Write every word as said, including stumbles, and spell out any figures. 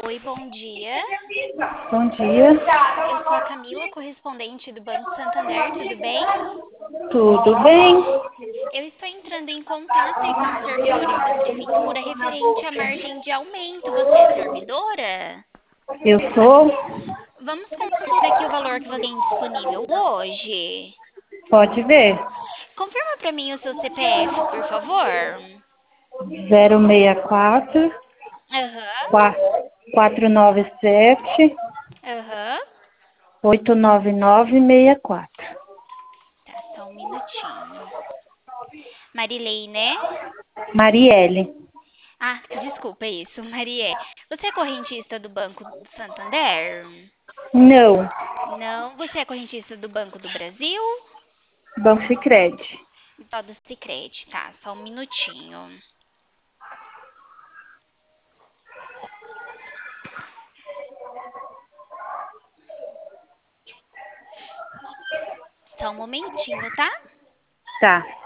Oi, bom dia. Bom dia. Eu sou a Camila, correspondente do Banco Santander, tudo bem? Tudo bem? Eu estou entrando em contato aí com os servidores da Prefeitura referente à margem de aumento. Você é servidora? Eu sou. Vamos conferir aqui o valor que você tem disponível hoje. Pode ver. Confirma para mim o seu C P F, por favor. zero seis quatro, Aham, quatro nove sete, aham. oito nove nove seis quatro. Tá, só um minutinho. Marilei, né? Marielle. Ah, desculpa, é isso, Mariê. Você é correntista do Banco do Santander? Não. Não. Você é correntista do Banco do Brasil? Banco Sicredi. Só do Sicredi, tá? Só um minutinho. Só um momentinho, tá? Tá.